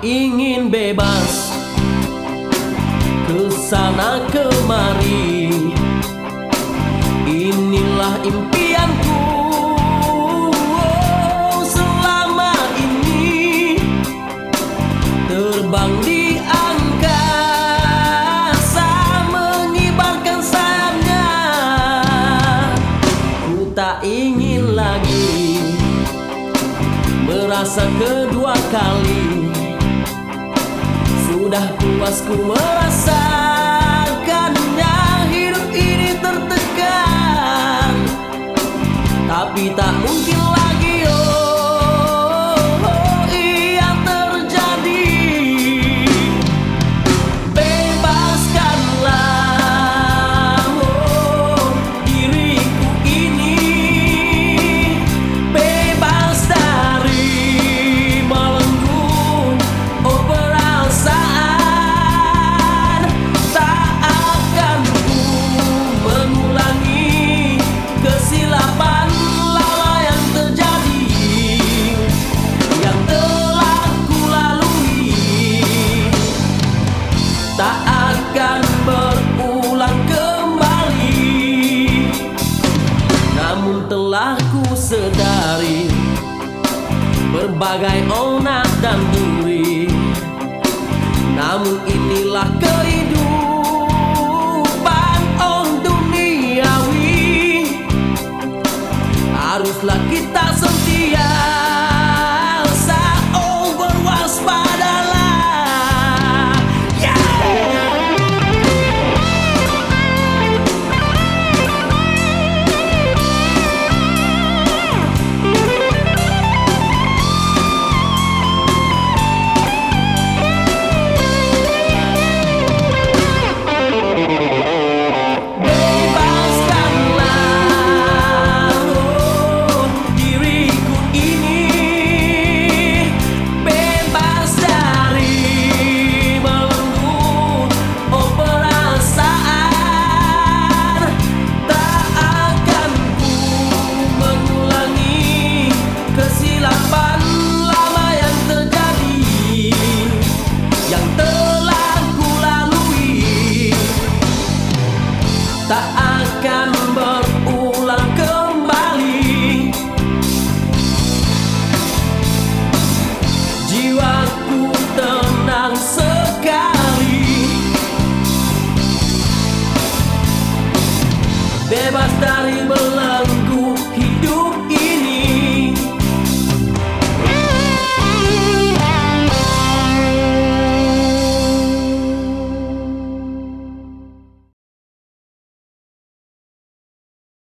ingin bebas kesana kemari. Inilah impianku selama ini, terbang di angkasa mengibarkan sayapnya. Ku tak ingin lagi merasa kedua kali. Sudah puas ku merasakannya, hidup ini tertekan, tapi tak mungkin lagi yang terjadi. Bebaskanlah diriku ini, bebas dari melenggu perasaan. Tak akan ku mengulangi kesilapan lama yang terjadi, yang telah ku lalui. Tak akan berulang kembali. Namun telah ku sedari berbagai onak dan duri. Namun inilah kehidupan duniawi. Haruslah kita setia